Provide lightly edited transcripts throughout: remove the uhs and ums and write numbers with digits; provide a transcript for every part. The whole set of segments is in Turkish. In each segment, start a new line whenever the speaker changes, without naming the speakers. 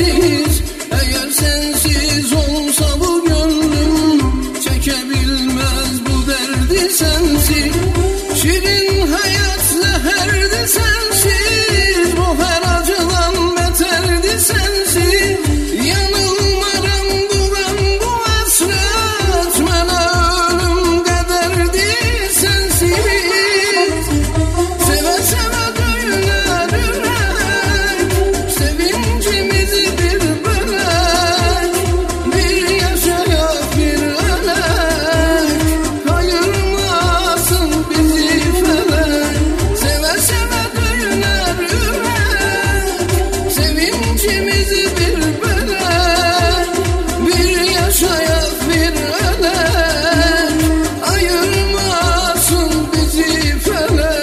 sensiz. Eğer sensiz olsa bu gönlüm, çekebilmez bu derdi sensiz. Şirin hayat zeherdi sensiz, bu her acıdan beterdi sensiz. Yanılmaram duran bu hasret, mənə ölüm qədərdi sensiz. Seve seve döyüner ürək, sevincimizi bir bölək. Bir yaşayaq bir ölək, ayırmasın bizi felek. Seve seve döyüner ürək, sevincimizi bir bölək. Bir yaşayaq bir ölək, ayırmasın bizi felek.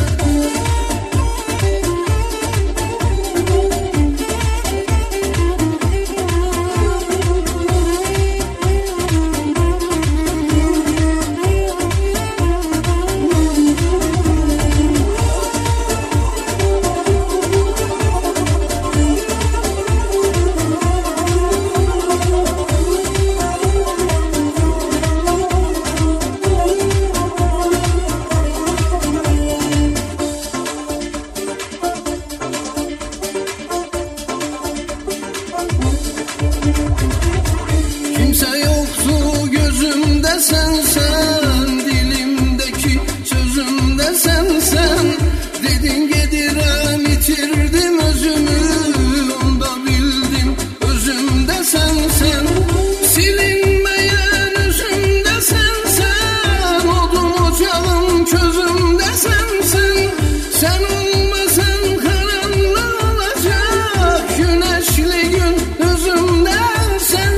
Kimse yoktu gözümde sen, dilimdeki sözümde sen. Dedin gedirem itirdim özümü, onda bildim özümde sen. Silinmeyen özümde sen, odum ocağım közümde sen. Sen olmasan karanlık olacak, güneşli gün özümde sen.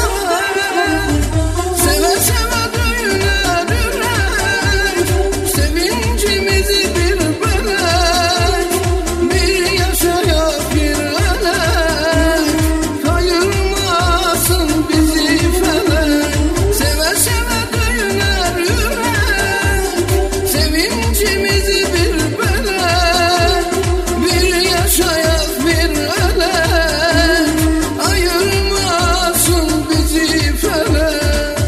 Seve seve döyüner ürək, sevincimizi bir bölək. Bir yaşayaq bir ölək, ayırmasın bizi felek. Seve seve döyüner ürək, sevincimizi bir bölək. Bir yaşayaq bir ölək, ayırmasın bizi felek.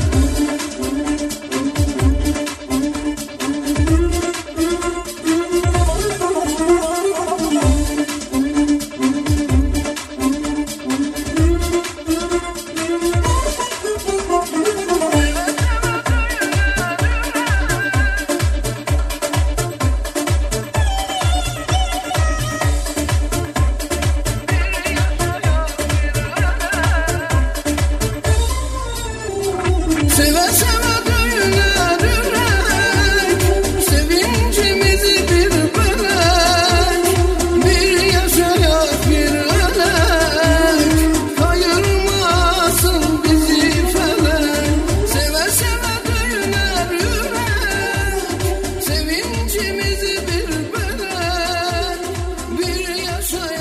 Seve seve döyüner ürək, sevincimizi bir bölək. Bir yaşayaq bir ölək, ayırmasın bizi felek. Seve seve döyüner ürək, sevincimizi bir bölək. Bir yaşayaq